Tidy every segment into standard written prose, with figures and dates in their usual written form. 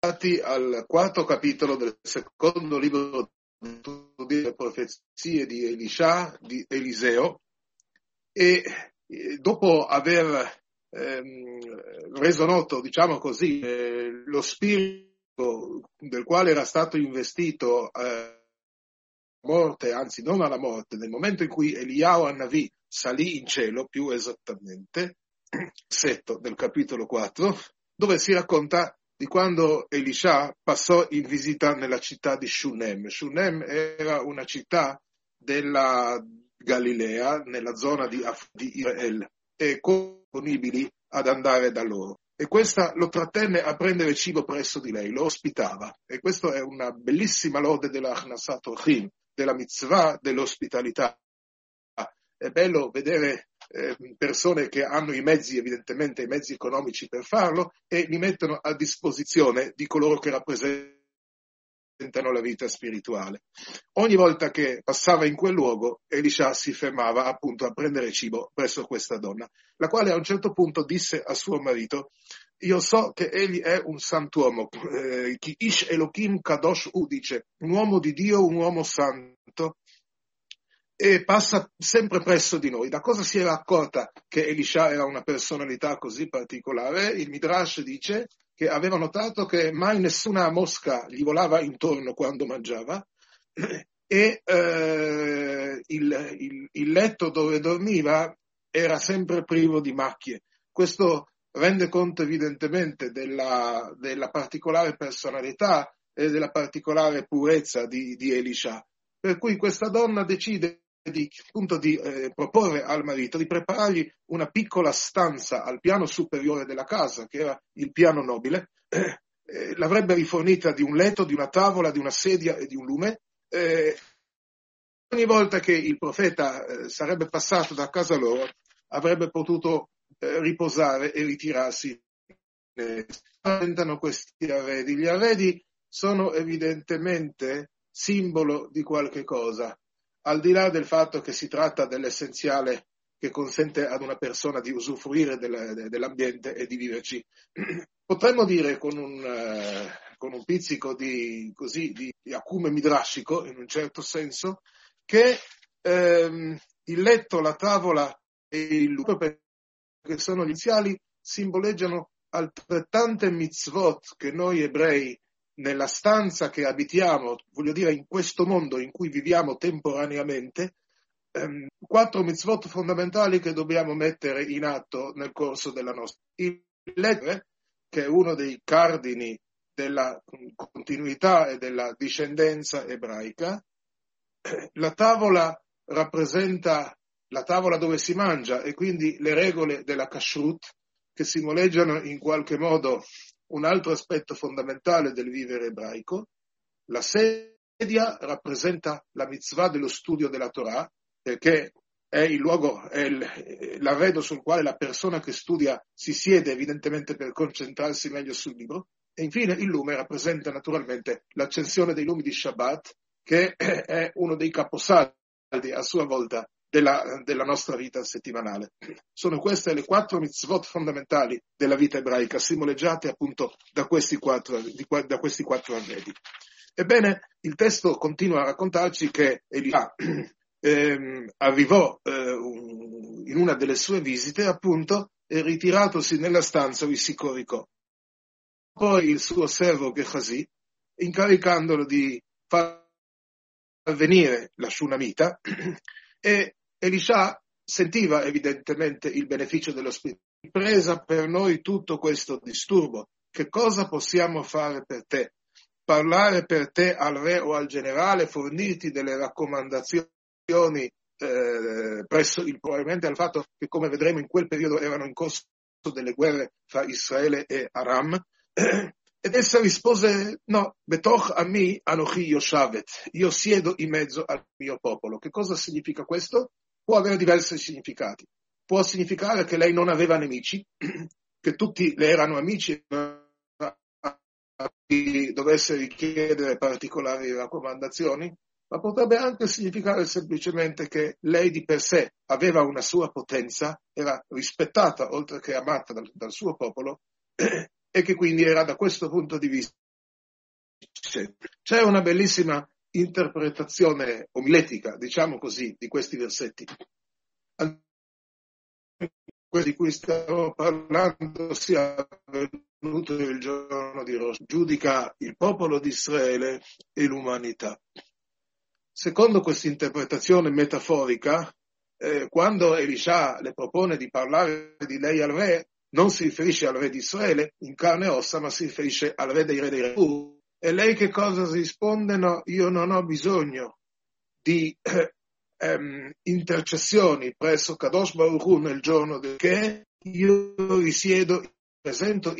al quarto capitolo del secondo libro delle profezie di Elisha, di Eliseo, e dopo aver reso noto, diciamo così, lo spirito del quale era stato investito morte, anzi non alla morte, nel momento in cui Eliyahu Annavi salì in cielo, più esattamente, setto del capitolo 4, dove si racconta di quando Elisha passò in visita nella città di Shunem. Shunem era una città della Galilea, nella zona di Israele, e disponibili ad andare da loro. E questa lo trattenne a prendere cibo presso di lei, lo ospitava. E questa è una bellissima lode della Achnasat Orchim, della mitzvah dell'ospitalità. È bello vedere persone che hanno i mezzi, evidentemente i mezzi economici per farlo, e li mettono a disposizione di coloro che rappresentano la vita spirituale. Ogni volta che passava in quel luogo, Elisha si fermava appunto a prendere cibo presso questa donna, la quale a un certo punto disse a suo marito: io so che egli è un santuomo, chi ish Elohim kadosh dice, un uomo di Dio, un uomo santo, e passa sempre presso di noi. Da cosa si era accorta che Elisha era una personalità così particolare? Il Midrash dice che aveva notato che mai nessuna mosca gli volava intorno quando mangiava, e il letto dove dormiva era sempre privo di macchie. Questo rende conto evidentemente della particolare personalità e della particolare purezza di Elisha. Per cui questa donna decide di proporre al marito di preparargli una piccola stanza al piano superiore della casa, che era il piano nobile. L'avrebbe rifornita di un letto, di una tavola, di una sedia e di un lume. Ogni volta che il profeta sarebbe passato da casa loro, avrebbe potuto riposare e ritirarsi. Diventano questi arredi. Gli arredi sono evidentemente simbolo di qualche cosa, al di là del fatto che si tratta dell'essenziale che consente ad una persona di usufruire dell'ambiente e di viverci. Potremmo dire con un pizzico di acume midrashico, in un certo senso, che il letto, la tavola e il lume, che sono gli iniziali, simboleggiano altrettante mitzvot che noi ebrei nella stanza che abitiamo, voglio dire in questo mondo in cui viviamo temporaneamente, 4 mitzvot fondamentali che dobbiamo mettere in atto nel corso della nostra vita. Il letto, che è uno dei cardini della continuità e della discendenza ebraica. La tavola rappresenta la tavola dove si mangia e quindi le regole della kashrut, che simboleggiano in qualche modo un altro aspetto fondamentale del vivere ebraico. La sedia rappresenta la mitzvah dello studio della Torah, perché è il luogo, è l'arredo sul quale la persona che studia si siede evidentemente per concentrarsi meglio sul libro. E infine il lume rappresenta naturalmente l'accensione dei lumi di Shabbat, che è uno dei caposaldi a sua volta della nostra vita settimanale. Sono queste le 4 mitzvot fondamentali della vita ebraica, simboleggiate appunto da questi 4 arredi. Ebbene, il testo continua a raccontarci che Elisha arrivò in una delle sue visite, appunto, e ritiratosi nella stanza vi si coricò. Poi il suo servo Gehazi, incaricandolo di far venire la Shunamita, e Elisha sentiva evidentemente il beneficio dell'ospitalità. Presa per noi tutto questo disturbo, che cosa possiamo fare per te? Parlare per te al re o al generale, fornirti delle raccomandazioni probabilmente al fatto che, come vedremo, in quel periodo erano in corso delle guerre fra Israele e Aram. Ed essa rispose: no, betoch ami anochi yoshavet, io siedo in mezzo al mio popolo. Che cosa significa questo? Può avere diversi significati. Può significare che lei non aveva nemici, che tutti le erano amici, che dovesse richiedere particolari raccomandazioni, ma potrebbe anche significare semplicemente che lei di per sé aveva una sua potenza, era rispettata oltre che amata dal suo popolo, e che quindi era da questo punto di vista C'è una bellissima interpretazione omiletica, diciamo così, di questi versetti. Quello di cui stiamo parlando sia venuto il giorno di Rosh, giudica il popolo di Israele e l'umanità. Secondo questa interpretazione metaforica, quando Elisha le propone di parlare di lei al re, non si riferisce al re di Israele in carne e ossa, ma si riferisce al re dei re. E lei che cosa risponde? No, io non ho bisogno di intercessioni presso Kadosh Baruch Hu nel giorno che io risiedo, presento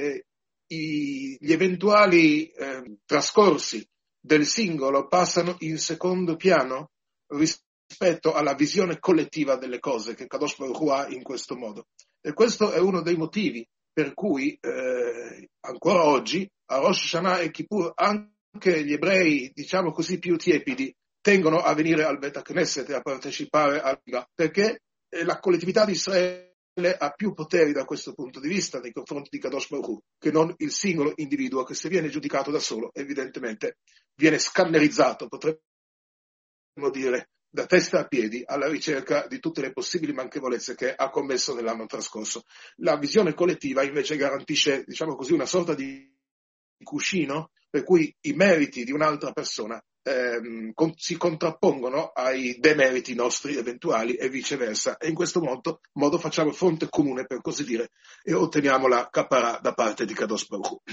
gli eventuali trascorsi del singolo passano in secondo piano rispetto alla visione collettiva delle cose che Kadosh Baruch Hu ha in questo modo. E questo è uno dei motivi per cui ancora oggi a Rosh Hashanah e Kippur anche gli ebrei, diciamo così, più tiepidi tengono a venire al Bet Knesset e a partecipare al Gah, perché la collettività di Israele ha più poteri da questo punto di vista nei confronti di Kadosh Baruch Hu che non il singolo individuo che, se viene giudicato da solo, evidentemente viene scannerizzato, potremmo dire, da testa a piedi alla ricerca di tutte le possibili manchevolezze che ha commesso nell'anno trascorso. La visione collettiva invece garantisce, diciamo così, una sorta di cuscino per cui i meriti di un'altra persona si contrappongono ai demeriti nostri eventuali e viceversa, e in questo modo facciamo fronte comune, per così dire, e otteniamo la capara da parte di Kadosh Baruch Hu.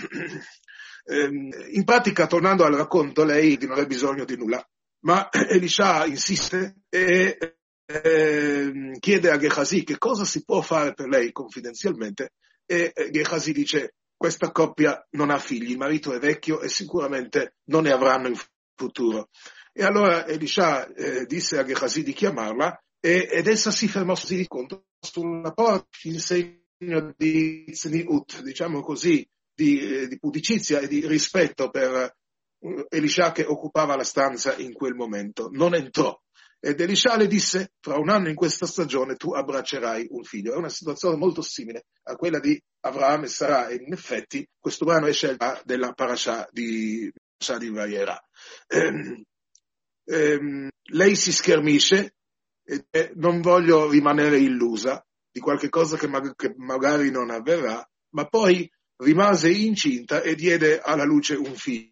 In pratica, tornando al racconto, lei non ha bisogno di nulla, ma Elisha insiste e chiede a Gehazi che cosa si può fare per lei confidenzialmente, e Gehazi dice: questa coppia non ha figli, il marito è vecchio e sicuramente non ne avranno in futuro. E allora Elisha disse a Gehazi di chiamarla ed essa si fermò così sulla porta in segno di tzniut, diciamo così, di pudicizia e di rispetto per Elisha che occupava la stanza in quel momento. Non entrò. Ed Elisha le disse: fra un anno in questa stagione tu abbraccerai un figlio. È una situazione molto simile a quella di Avraham e Sara, e in effetti questo brano è scelta della parasha di Vayera. Lei si schermisce e non voglio rimanere illusa di qualche cosa che magari non avverrà, ma poi rimase incinta e diede alla luce un figlio.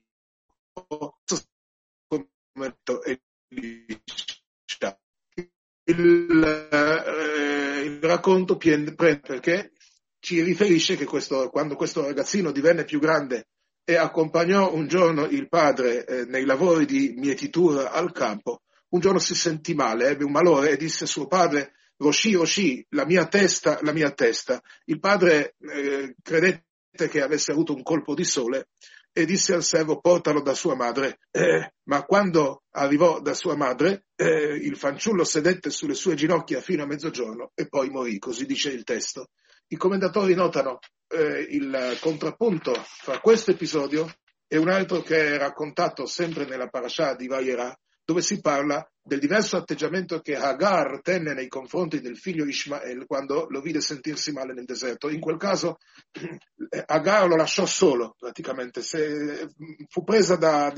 Il racconto prende perché ci riferisce che quando questo ragazzino divenne più grande e accompagnò un giorno il padre nei lavori di mietitura al campo, un giorno si sentì male, ebbe un malore e disse a suo padre: Roshi, Roshi, la mia testa, la mia testa. Il padre credette che avesse avuto un colpo di sole e disse al servo: portalo da sua madre. Ma quando arrivò da sua madre, il fanciullo sedette sulle sue ginocchia fino a mezzogiorno e poi morì, così dice il testo. I commentatori notano il contrappunto fra questo episodio e un altro che è raccontato sempre nella parasha di Vayera, dove si parla del diverso atteggiamento che Hagar tenne nei confronti del figlio Ishmael quando lo vide sentirsi male nel deserto. In quel caso Hagar lo lasciò solo, praticamente, fu presa da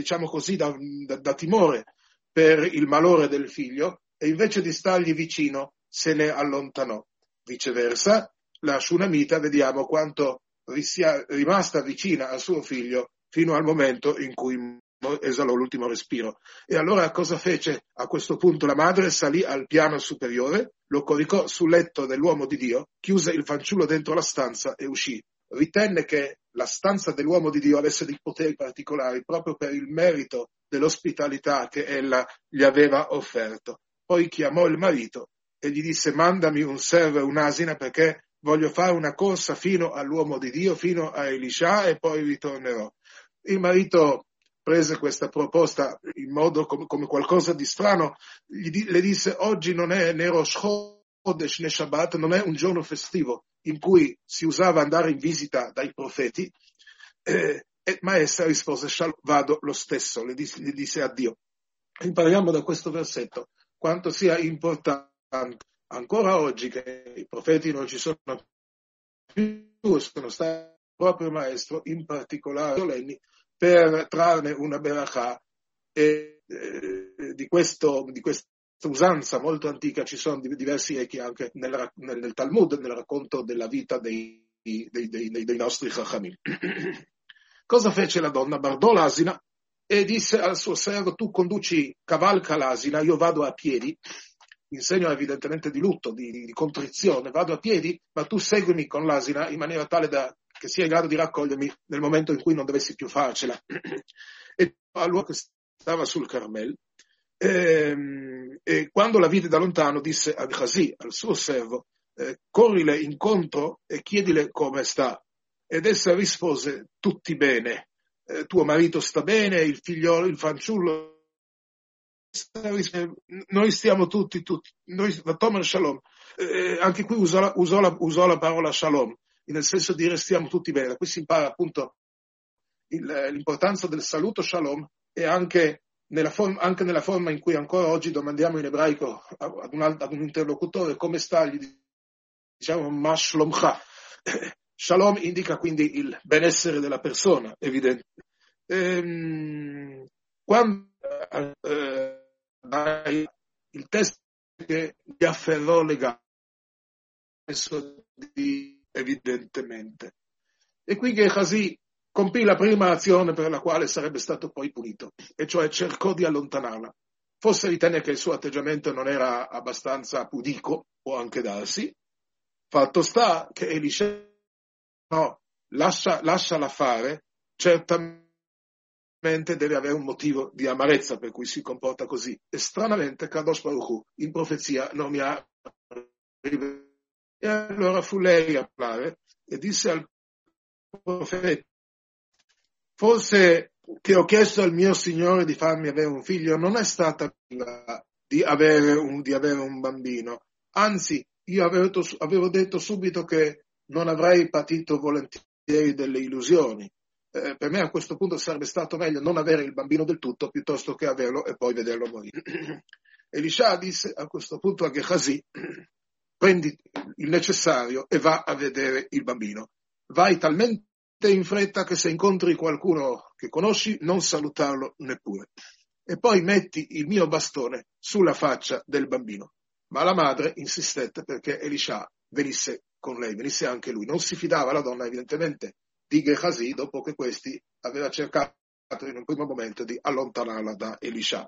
timore per il malore del figlio e invece di stargli vicino se ne allontanò. Viceversa, la Shunamita vediamo quanto sia rimasta vicina al suo figlio fino al momento in cui esalò l'ultimo respiro. E allora cosa fece a questo punto la madre? Salì al piano superiore, lo coricò sul letto dell'uomo di Dio, chiuse il fanciullo dentro la stanza e uscì. Ritenne che la stanza dell'uomo di Dio avesse dei poteri particolari proprio per il merito dell'ospitalità che ella gli aveva offerto. Poi chiamò il marito e gli disse: mandami un servo e un'asina perché voglio fare una corsa fino all'uomo di Dio, fino a Elisha, e poi ritornerò. Il marito prese questa proposta in modo come qualcosa di strano, le disse: oggi non è né Rosh Chodesh né Shabbat, non è un giorno festivo in cui si usava andare in visita dai profeti, ma essa rispose: Shalom, vado lo stesso, le disse addio. Impariamo da questo versetto quanto sia importante ancora oggi che i profeti non ci sono più, sono stati proprio maestro, in particolare solenni, per trarne una berachà, e di questa usanza molto antica ci sono diversi echi anche nel Talmud, nel racconto della vita dei nostri Chachamim. Cosa fece la donna? Bardò l'asina e disse al suo servo: tu conduci, cavalca l'asina, io vado a piedi, in segno evidentemente di lutto, di contrizione, vado a piedi, ma tu seguimi con l'asina in maniera tale che sia in grado di raccogliermi nel momento in cui non dovessi più farcela. E allora che stava sul Carmel, e quando la vide da lontano disse a Gehazi, al suo servo: corrile incontro e chiedile come sta. Ed essa rispose: tutti bene, tuo marito sta bene, il figliolo, il fanciullo, noi stiamo tutti, noi, Tomer Shalom, anche qui usò la parola Shalom, nel senso di dire stiamo tutti bene. Da qui si impara appunto l'importanza del saluto Shalom, e anche nella forma in cui ancora oggi domandiamo in ebraico ad un interlocutore come sta, gli diciamo Ma Shlomcha. Shalom indica quindi il benessere della persona, evidente. Quando il testo che gli afferrò le gambe, evidentemente. E qui Gehazi compì la prima azione per la quale sarebbe stato poi punito, e cioè cercò di allontanarla. Forse ritenne che il suo atteggiamento non era abbastanza pudico, può anche darsi. Fatto sta che Elisha no, lasciala fare, certamente deve avere un motivo di amarezza per cui si comporta così. E stranamente Kadosh Baruch Hu in profezia non mi ha rivelato. E allora fu lei a parlare e disse al profeta: forse che ho chiesto al mio Signore di farmi avere un figlio non è stata di avere un bambino, anzi io avevo detto subito che non avrei patito volentieri delle illusioni. Per me a questo punto sarebbe stato meglio non avere il bambino del tutto piuttosto che averlo e poi vederlo morire. Elisha disse a questo punto a Gehazi: prendi il necessario e va a vedere il bambino. Vai talmente in fretta che se incontri qualcuno che conosci non salutarlo neppure. E poi metti il mio bastone sulla faccia del bambino. Ma la madre insistette perché Elisha venisse con lei, venisse anche lui. Non si fidava la donna evidentemente di Gehazi dopo che questi aveva cercato in un primo momento di allontanarla da Elisha.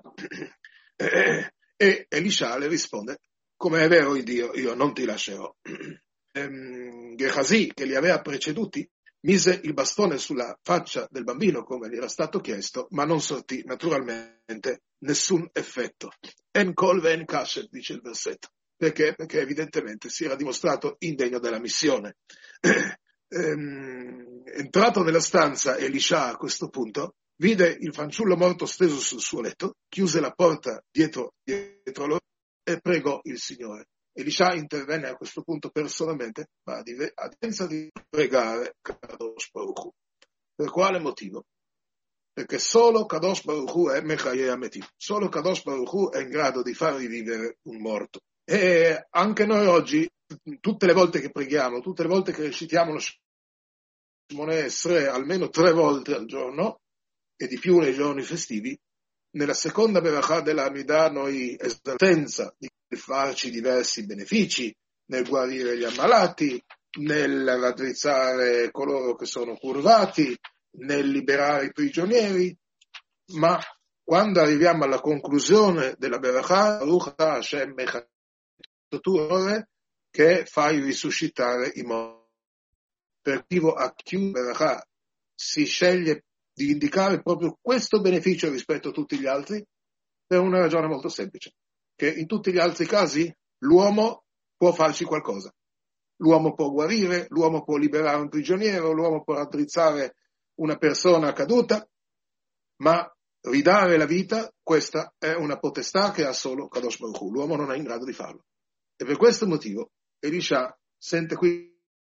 E Elisha le risponde: come è vero Dio, io non ti lascerò. Gehazi, che li aveva preceduti, mise il bastone sulla faccia del bambino come gli era stato chiesto, ma non sortì naturalmente nessun effetto. En kol ven kashet, dice il versetto. Perché? Perché evidentemente si era dimostrato indegno della missione. Entrato nella stanza, Elisha a questo punto vide il fanciullo morto steso sul suo letto, chiuse la porta dietro loro e pregò il Signore. Elisha intervenne a questo punto personalmente, ma a differenza di pregare Kadosh Baruch Hu. Per quale motivo? Perché solo Kadosh Baruch Hu è Mechayeh Ametim, solo Kadosh Baruch Hu è in grado di far rivivere un morto. E anche noi oggi, tutte le volte che preghiamo, tutte le volte che recitiamo lo Shmoneh Esrei almeno 3 volte al giorno, e di più nei giorni festivi, nella seconda berachà della Amidah noi esaltenza di farci diversi benefici, nel guarire gli ammalati, nel raddrizzare coloro che sono curvati, nel liberare i prigionieri, ma quando arriviamo alla conclusione della berachà, Baruch Hashem Mechatore, che fai risuscitare i morti. Per chi a chiudere berachà si sceglie di indicare proprio questo beneficio rispetto a tutti gli altri, per una ragione molto semplice, che in tutti gli altri casi l'uomo può farci qualcosa. L'uomo può guarire, l'uomo può liberare un prigioniero, l'uomo può raddrizzare una persona caduta, ma ridare la vita, questa è una potestà che ha solo Kadosh Baruch Hu. L'uomo non è in grado di farlo. E per questo motivo Elisha sente qui,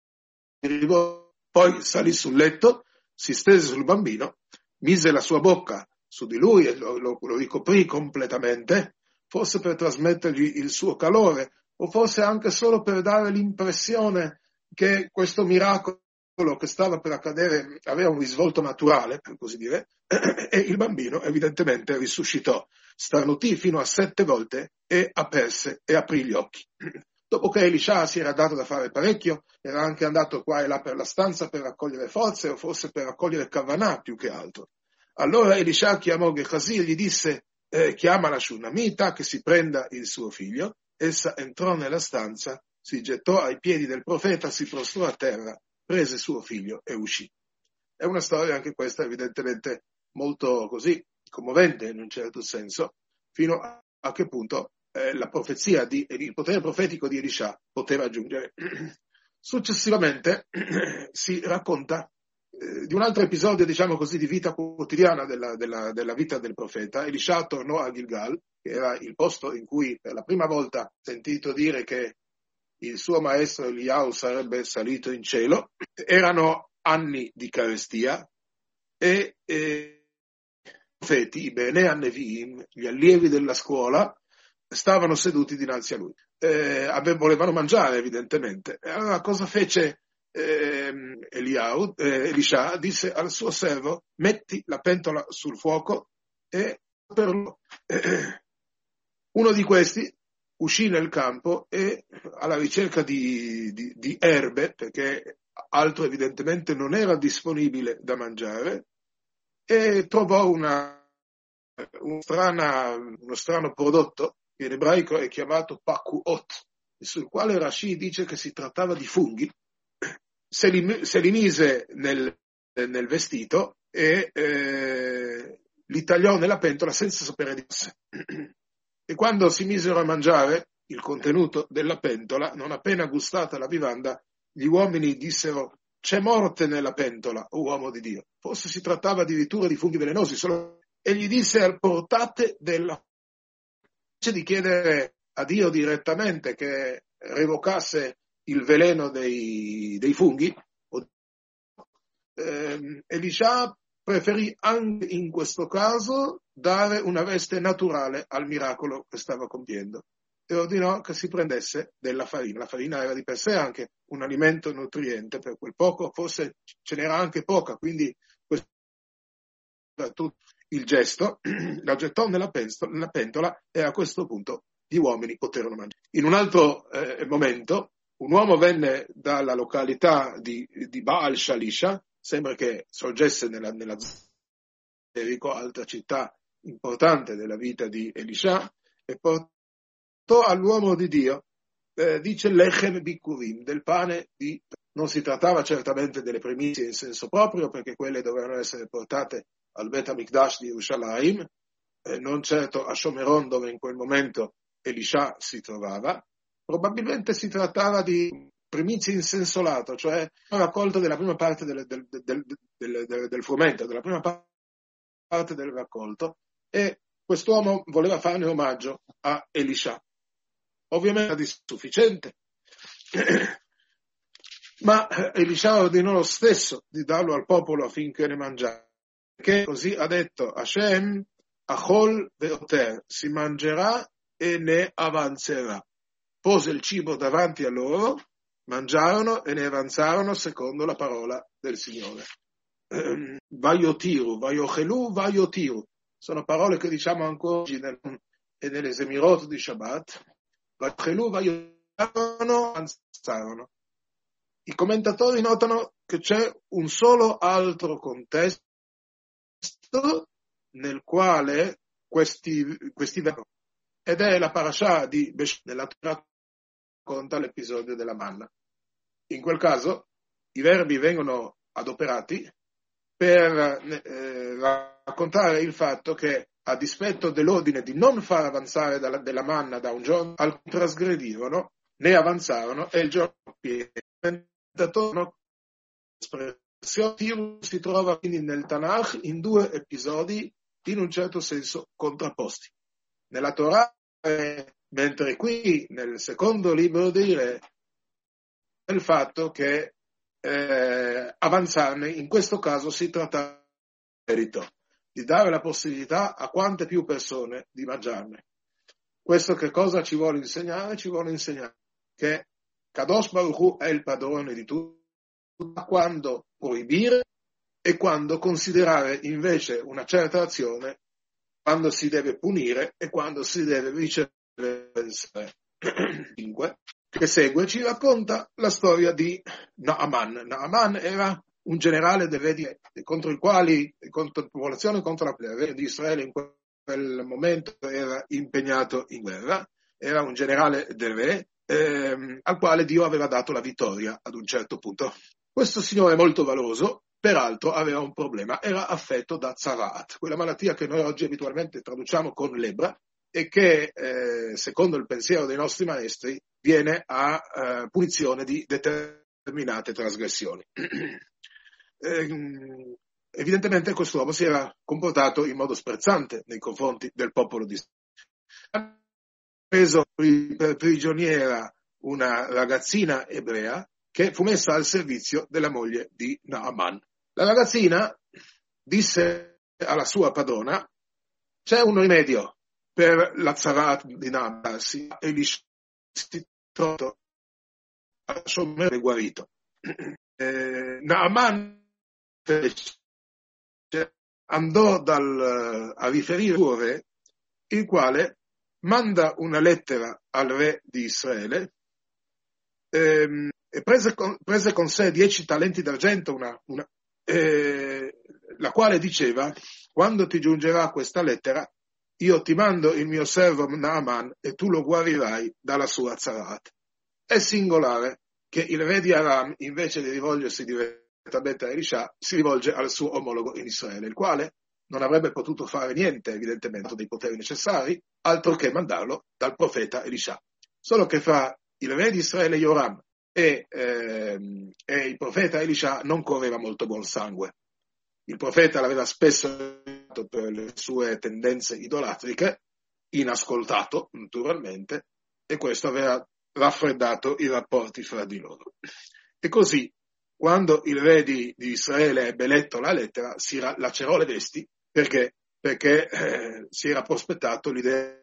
poi salì sul letto, si stese sul bambino, mise la sua bocca su di lui e lo ricoprì completamente, forse per trasmettergli il suo calore, o forse anche solo per dare l'impressione che questo miracolo quello che stava per accadere aveva un risvolto naturale, per così dire, e il bambino evidentemente risuscitò, starnutì fino a 7 volte e aperse e aprì gli occhi. Dopo che Elisha si era dato da fare parecchio, era anche andato qua e là per la stanza per raccogliere forze, o forse per raccogliere Kavanah più che altro. Allora Elisha chiamò Gehazi e gli disse, chiama la Shunamita che si prenda il suo figlio. Essa entrò nella stanza, si gettò ai piedi del profeta, si prostrò a terra, prese suo figlio e uscì. È una storia anche questa evidentemente molto così commovente in un certo senso, fino a che punto la profezia il potere profetico di Elisha poteva giungere. Successivamente si racconta di un altro episodio, diciamo così, di vita quotidiana della vita del profeta. Elisha tornò a Gilgal, che era il posto in cui per la prima volta ha sentito dire che il suo maestro Eliyahu sarebbe salito in cielo. Erano anni di carestia e i profeti, i Bnei HaNevi'im, gli allievi della scuola, stavano seduti dinanzi a lui. Volevano mangiare evidentemente. Allora cosa fece Elisha? Disse al suo servo, metti la pentola sul fuoco e uno di questi uscì nel campo e alla ricerca di erbe, perché altro evidentemente non era disponibile da mangiare, e trovò uno strano prodotto che in ebraico è chiamato pakuot, sul quale Rashi dice che si trattava di funghi. Se li mise nel vestito e li tagliò nella pentola senza sapere di sé. E quando si misero a mangiare il contenuto della pentola, non appena gustata la vivanda, gli uomini dissero: c'è morte nella pentola, o uomo di Dio. Forse si trattava addirittura di funghi velenosi. E gli disse: portate della... Invece di chiedere a Dio direttamente che revocasse il veleno dei funghi, Elisha preferì anche in questo caso dare una veste naturale al miracolo che stava compiendo e ordinò che si prendesse della farina. La farina era di per sé anche un alimento nutriente, per quel poco forse ce n'era anche poca, quindi questo era tutto il gesto, la gettò nella pentola e a questo punto gli uomini poterono mangiare. In un altro momento un uomo venne dalla località di Baal Shalisha, sembra che sorgesse nella Jerico, altra città importante della vita di Elisha, e portò all'uomo di Dio, dice lechem bikurim, del pane di... Non si trattava certamente delle primizie in senso proprio, perché quelle dovevano essere portate al Bet HaMikdash di Yerushalayim, non certo a Shomeron dove in quel momento Elisha si trovava. Probabilmente si trattava di primizie in senso lato, cioè la raccolta della prima parte del frumento, della prima parte del raccolto, e quest'uomo voleva farne omaggio a Elisha. Ovviamente era insufficiente, ma Elisha ordinò lo stesso di darlo al popolo affinché ne mangiasse, che così ha detto Hashem, Achol ve'oter, si mangerà e ne avanzerà. Pose il cibo davanti a loro, mangiarono e ne avanzarono secondo la parola del Signore. Vaiotiru, vaiochelu, vaiotiru. Sono parole che diciamo ancora oggi nelle Semirot di Shabbat. Vaiochelu, vaiotiru, avanzarono. I commentatori notano che c'è un solo altro contesto nel quale questi ed è la parasha di Besh, nella Torah racconta l'episodio della manna. In quel caso i verbi vengono adoperati per raccontare il fatto che, a dispetto dell'ordine di non far avanzare della manna da un giorno, alcuni trasgredirono, ne avanzarono e il giorno pieno. Si trova quindi nel Tanakh in 2 episodi in un certo senso contrapposti. Nella Torah, mentre qui nel secondo libro dei Re è il fatto che avanzarne in questo caso si tratta di merito, di dare la possibilità a quante più persone di mangiarne. Questo che cosa ci vuole insegnare? Ci vuole insegnare che Kadosh Baruch Hu è il padrone di tutto quando proibire e quando considerare invece una certa azione, quando si deve punire e quando si deve viceversa. 5, che segue, ci racconta la storia di Naaman. Naaman era un generale dei re contro il quale, contro la popolazione, contro la re di Israele in quel momento era impegnato in guerra, era un generale del re al quale Dio aveva dato la vittoria ad un certo punto. Questo signore molto valoroso, peraltro, aveva un problema, era affetto da Tzaraat, quella malattia che noi oggi abitualmente traduciamo con lebbra e che, secondo il pensiero dei nostri maestri, viene a punizione di determinate trasgressioni. Evidentemente quest'uomo si era comportato in modo sprezzante nei confronti del popolo di Israele. Ha preso per prigioniera una ragazzina ebrea che fu messa al servizio della moglie di Naaman. La ragazzina disse alla sua padrona: c'è un rimedio per la Tzaraat di Naaman, e gli si trovò guarito. Naaman andò a riferire al suo re, il quale manda una lettera al re di Israele e prese con sé 10 talenti d'argento, la quale diceva: quando ti giungerà questa lettera, io ti mando il mio servo Naaman e tu lo guarirai dalla sua Tzaraat. È singolare che il re di Aram, invece di rivolgersi direttamente a Elisha, si rivolge al suo omologo in Israele, il quale non avrebbe potuto fare niente, evidentemente, dei poteri necessari, altro che mandarlo dal profeta Elisha. Solo che fra il re di Israele Joram e il profeta Elisha non correva molto buon sangue. Il profeta l'aveva spesso per le sue tendenze idolatriche, inascoltato naturalmente, e questo aveva raffreddato i rapporti fra di loro. E così, quando il re di Israele ebbe letto la lettera, si lacerò le vesti perché si era prospettato l'idea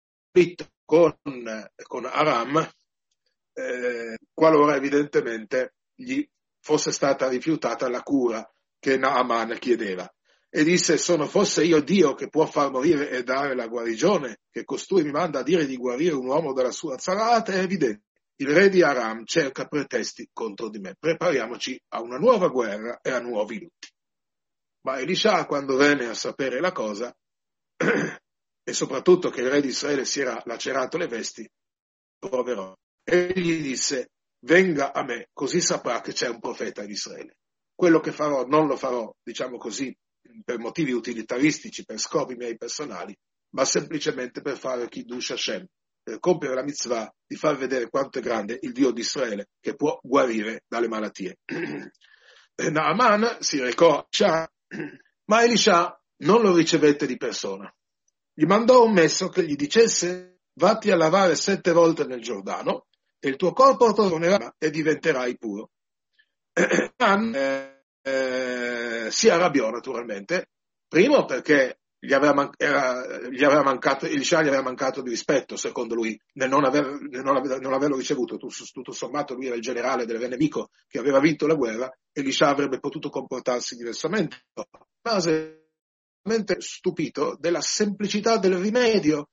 con Aram, qualora evidentemente gli fosse stata rifiutata la cura che Naaman chiedeva. E disse: sono fosse io Dio che può far morire e dare la guarigione, che costui mi manda a dire di guarire un uomo dalla sua Tzaraat, è evidente. Il re di Aram cerca pretesti contro di me. Prepariamoci a una nuova guerra e a nuovi lutti. Ma Elisha, quando venne a sapere la cosa, e soprattutto che il re di Israele si era lacerato le vesti, proverò. E gli disse: venga a me, così saprà che c'è un profeta in Israele. Quello che farò non lo farò, diciamo così, per motivi utilitaristici, per scopi miei personali, ma semplicemente per fare Kiddush Hashem, per compiere la mitzvah di far vedere quanto è grande il Dio di Israele che può guarire dalle malattie. Naaman si recò a Elisha, ma Elisha non lo ricevette di persona. Gli mandò un messo che gli dicesse: vatti a lavare 7 volte nel Giordano e il tuo corpo tornerà e diventerai puro. Si arrabbiò naturalmente, primo perché Elisha gli aveva mancato di rispetto, secondo lui, nel non averlo ricevuto. Tutto sommato lui era il generale del re nemico che aveva vinto la guerra, Elisha avrebbe potuto comportarsi diversamente. Rimase stupito della semplicità del rimedio.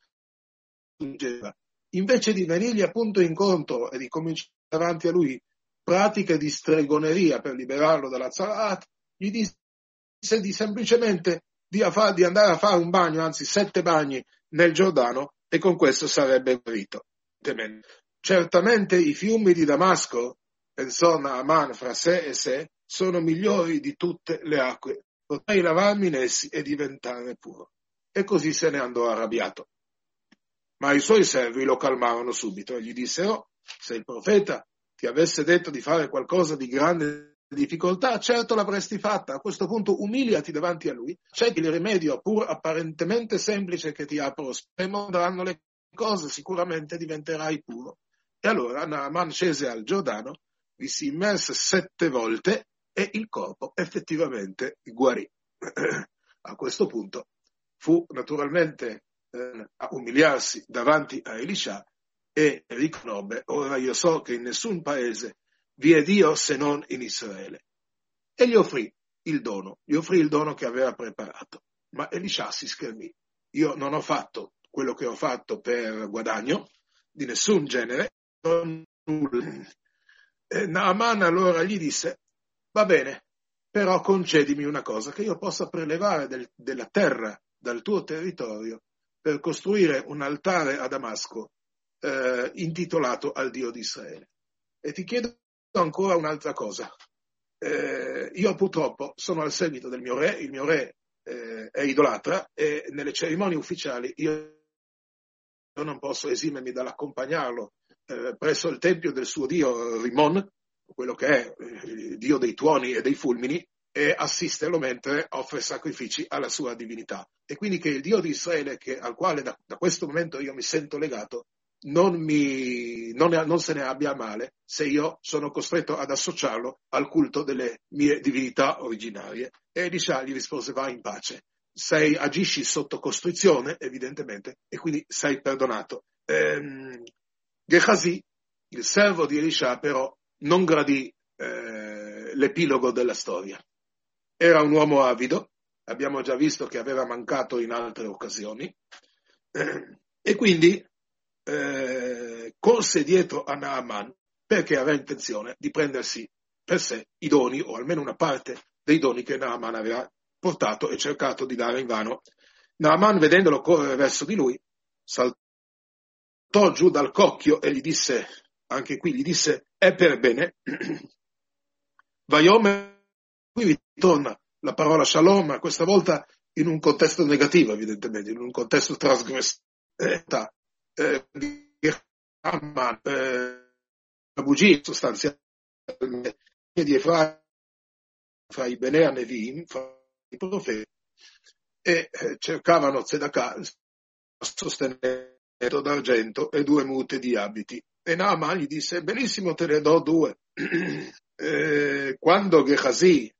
Invece di venirgli appunto incontro e di cominciare davanti a lui pratiche di stregoneria per liberarlo dalla Tzaraat, gli disse semplicemente di andare a fare un bagno, anzi 7 bagni nel Giordano, e con questo sarebbe guarito. Certamente i fiumi di Damasco, pensò Naaman fra sé e sé, sono migliori di tutte le acque. Potrei lavarmi in essi e diventare puro. E così se ne andò arrabbiato. Ma i suoi servi lo calmarono subito e gli dissero: se il profeta ti avesse detto di fare qualcosa di grande difficoltà, certo l'avresti fatta. A questo punto umiliati davanti a lui, accetti il rimedio pur apparentemente semplice che ti ha prospero, andranno le cose, sicuramente diventerai puro. E allora Naaman scese al Giordano, vi si immerse 7 volte e il corpo effettivamente guarì. A questo punto fu naturalmente a umiliarsi davanti a Elisha e riconobbe: ora io so che in nessun paese vi è Dio se non in Israele. E gli offrì il dono che aveva preparato. Ma Elisha si schermì. Io non ho fatto quello che ho fatto per guadagno di nessun genere. E Naaman allora gli disse: va bene, però concedimi una cosa, che io possa prelevare della terra dal tuo territorio per costruire un altare a Damasco intitolato al Dio di Israele. E ti chiedo ancora un'altra cosa. Io purtroppo sono al seguito del mio re, il mio re è idolatra e nelle cerimonie ufficiali io non posso esimermi dall'accompagnarlo presso il tempio del suo dio Rimon, quello che è il dio dei tuoni e dei fulmini, e assisterlo mentre offre sacrifici alla sua divinità. E quindi che il Dio di Israele, al quale da questo momento io mi sento legato, non se ne abbia a male se io sono costretto ad associarlo al culto delle mie divinità originarie. E Elisha gli rispose: vai in pace, agisci sotto costrizione evidentemente e quindi sei perdonato. Gehazi, il servo di Elisha, però non gradì l'epilogo della storia. Era un uomo avido, abbiamo già visto che aveva mancato in altre occasioni, e quindi corse dietro a Naaman perché aveva intenzione di prendersi per sé i doni, o almeno una parte dei doni che Naaman aveva portato e cercato di dare invano. Naaman, vedendolo correre verso di lui, saltò giù dal cocchio e gli disse, anche qui gli disse: è per bene. Vayomer, qui ritorna la parola shalom, ma questa volta in un contesto negativo, evidentemente, in un contesto trasgressivo. La bugia sostanzialmente fra i Benea Neviim, fra i profeti, e cercavano tzedakah, sostenere d'argento e 2 mute di abiti. E Naaman gli disse: benissimo, te ne do 2. Quando Gehazi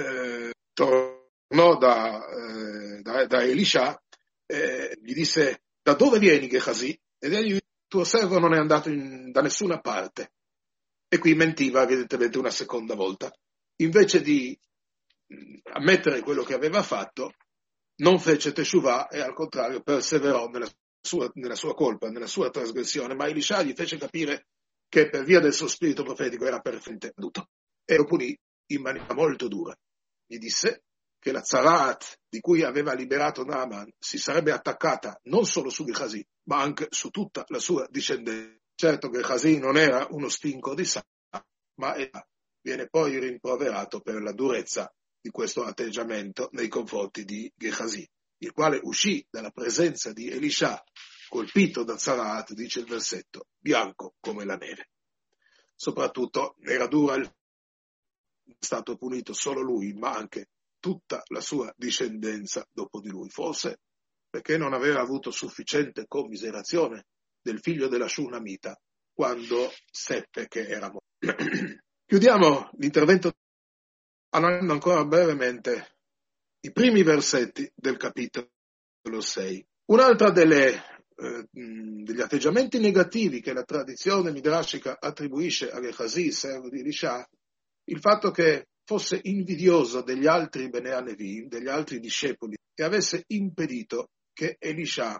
tornò da Elisha, gli disse: da dove vieni, Gehazi? Ed egli: tuo servo non è andato da nessuna parte. E qui mentiva evidentemente una seconda volta. Invece di ammettere quello che aveva fatto, non fece teshuvah e al contrario perseverò nella sua colpa, nella sua trasgressione, ma Elisha gli fece capire che per via del suo spirito profetico era perfettamente caduto e lo punì in maniera molto dura. Gli disse che la Tzarat di cui aveva liberato Naaman si sarebbe attaccata non solo su Gehazi, ma anche su tutta la sua discendenza. Certo che Gehazi non era uno stinco di sangue, ma viene poi rimproverato per la durezza di questo atteggiamento nei confronti di Gehazi, il quale uscì dalla presenza di Elisha colpito da Tzarat, dice il versetto, bianco come la neve. Soprattutto era dura, è stato punito solo lui, ma anche tutta la sua discendenza dopo di lui, forse perché non aveva avuto sufficiente commiserazione del figlio della Shunamita quando seppe che era morto. Chiudiamo l'intervento analizzando ancora brevemente i primi versetti del capitolo 6. Un'altra degli atteggiamenti negativi che la tradizione midrashica attribuisce a Gehazi, servo di Elisha, il fatto che fosse invidioso degli altri Benea Neviim, degli altri discepoli, e avesse impedito che Elisha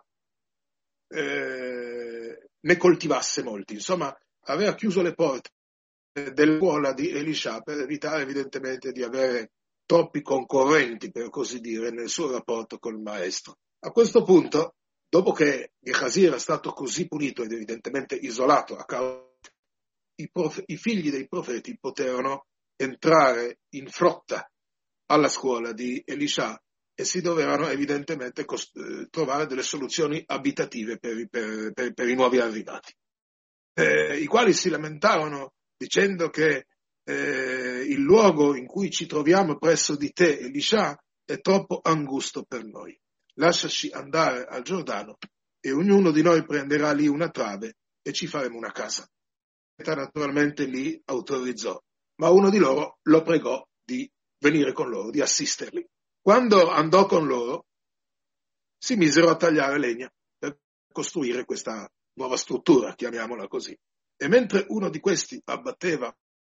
ne coltivasse molti. Insomma, aveva chiuso le porte della scuola di Elisha per evitare evidentemente di avere troppi concorrenti, per così dire, nel suo rapporto col maestro. A questo punto, dopo che Gehazi era stato così punito ed evidentemente isolato a causa, i figli dei profeti poterono entrare in flotta alla scuola di Elisha e si dovevano evidentemente trovare delle soluzioni abitative per i nuovi arrivati, i quali si lamentavano dicendo che il luogo in cui ci troviamo presso di te, Elisha, è troppo angusto per noi. Lasciaci andare al Giordano e ognuno di noi prenderà lì una trave e ci faremo una casa. Naturalmente lì autorizzò, ma uno di loro lo pregò di venire con loro, di assisterli. Quando andò con loro, si misero a tagliare legna per costruire questa nuova struttura, chiamiamola così. E mentre uno di questi abbatteva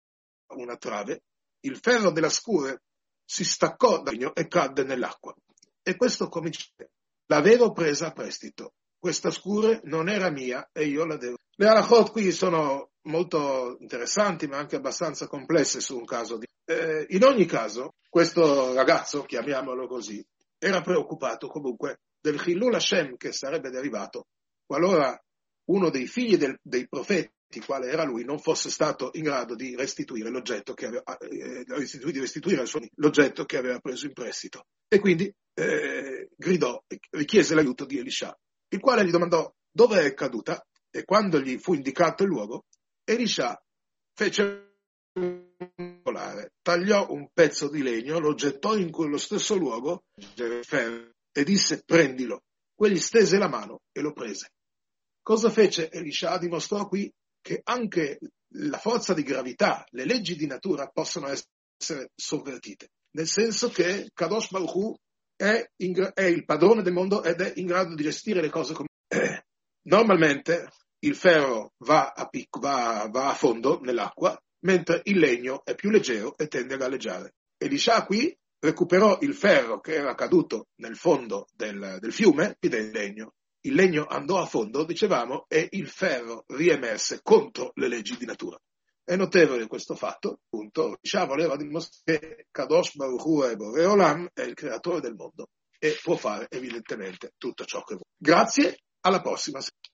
una trave, il ferro della scure si staccò dal legno e cadde nell'acqua. E questo come dice, l'avevo presa a prestito. Questa scure non era mia e io la devo. Le halachot qui sono molto interessanti ma anche abbastanza complesse su un caso. In ogni caso, questo ragazzo, chiamiamolo così, era preoccupato comunque del Chillul Hashem che sarebbe derivato qualora uno dei figli dei profeti, quale era lui, non fosse stato in grado di restituire l'oggetto che aveva, restituire al suo l'oggetto che aveva preso in prestito. E quindi gridò, richiese l'aiuto di Elisha, il quale gli domandò dove è caduta, e quando gli fu indicato il luogo, Elisha fece volare, tagliò un pezzo di legno, lo gettò in quello stesso luogo e disse prendilo. Quegli stese la mano e lo prese. Cosa fece Elisha? Dimostrò qui che anche la forza di gravità, le leggi di natura possono essere sovvertite, nel senso che Kadosh Baruch Hu è il padrone del mondo ed è in grado di gestire le cose come normalmente il ferro va a fondo nell'acqua, mentre il legno è più leggero e tende a galleggiare. Elisha qui recuperò il ferro che era caduto nel fondo del fiume e del legno. Il legno andò a fondo, dicevamo, e il ferro riemerse contro le leggi di natura. È notevole questo fatto, appunto. Elisha voleva dimostrare che Kadosh Baruch Hu Borei Olam è il creatore del mondo e può fare evidentemente tutto ciò che vuole. Grazie, alla prossima.